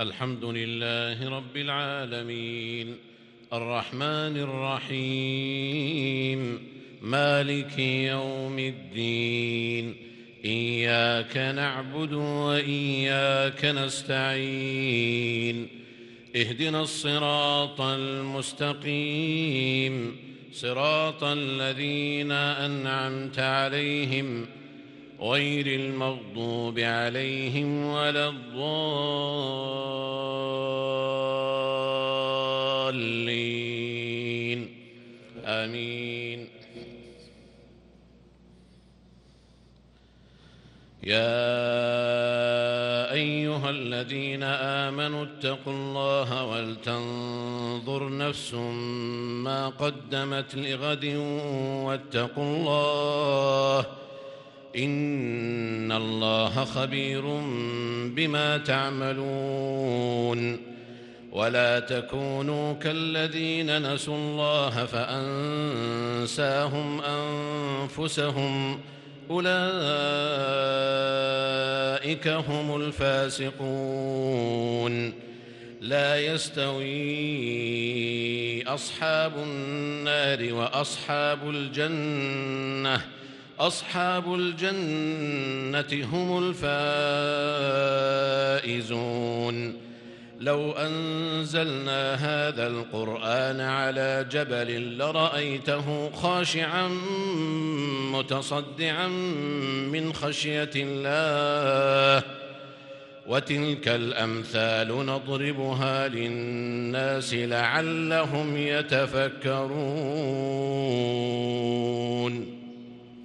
الحمد لله رب العالمين الرحمن الرحيم مالك يوم الدين إياك نعبد وإياك نستعين اهدنا الصراط المستقيم صراط الذين أنعمت عليهم غير المغضوب عليهم ولا الضالين آمين. يا أيها الذين آمنوا اتقوا الله ولتنظر نفس ما قدمت لغد واتقوا الله إن الله خبير بما تعملون. ولا تكونوا كالذين نسوا الله فأنساهم أنفسهم أولئك هم الفاسقون. لا يستوي أصحاب النار وأصحاب الجنة أصحاب الجنة هم الفائزون. لو أنزلنا هذا القرآن على جبل لرأيته خاشعا متصدعا من خشية الله. وتلك الأمثال نضربها للناس لعلهم يتفكرون.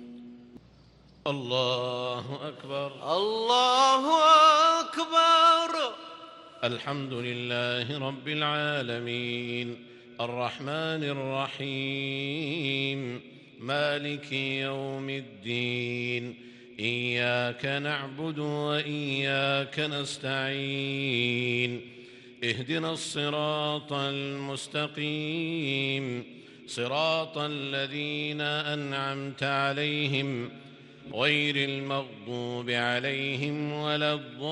الله أكبر الله أكبر. الحمد لله رب العالمين الرحمن الرحيم مالك يوم الدين إياك نعبد وإياك نستعين اهدنا الصراط المستقيم صراط الذين أنعمت عليهم غير المغضوب عليهم ولا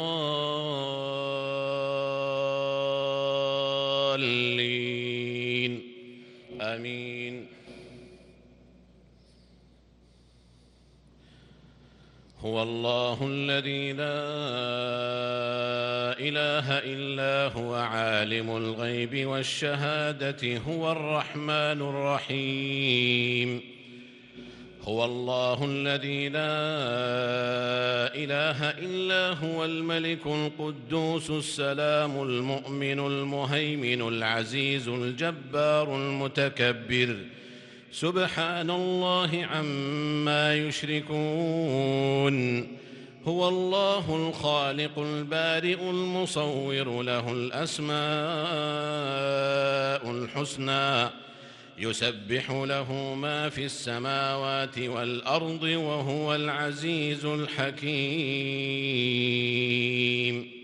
الضالين آمين. هو الله الذي لا إله إلا هو عالم الغيب والشهادة هو الرحمن الرحيم. هو الله الذي لا إله إلا هو الملك القدوس السلام المؤمن المهيمن العزيز الجبار المتكبر سبحان الله عما يشركون. هو الله الخالق البارئ المصور له الأسماء الحسنى يسبح له ما في السماوات والأرض وهو العزيز الحكيم.